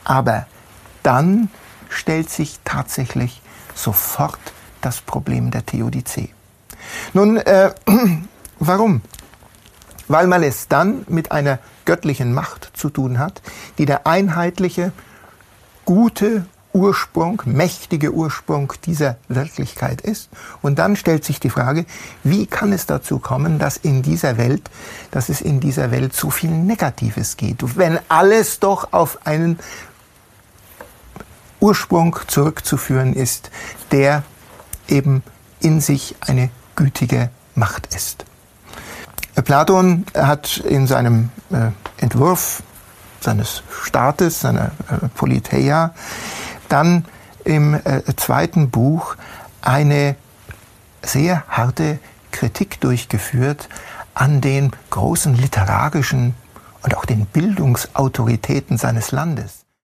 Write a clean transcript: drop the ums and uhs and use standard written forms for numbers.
Aber dann stellt sich tatsächlich sofort das Problem der Theodizee. Nun, warum? Weil man es dann mit einer göttlichen Macht zu tun hat, die der einheitliche, gute Ursprung, mächtige Ursprung dieser Wirklichkeit ist. Und dann stellt sich die Frage, wie kann es dazu kommen, dass es in dieser Welt so viel Negatives geht, wenn alles doch auf einen Ursprung zurückzuführen ist, der eben in sich eine gütige Macht ist. Platon hat in seinem Entwurf seines Staates, seiner Politeia, dann im zweiten Buch eine sehr harte Kritik durchgeführt an den großen literarischen und auch den Bildungsautoritäten seines Landes.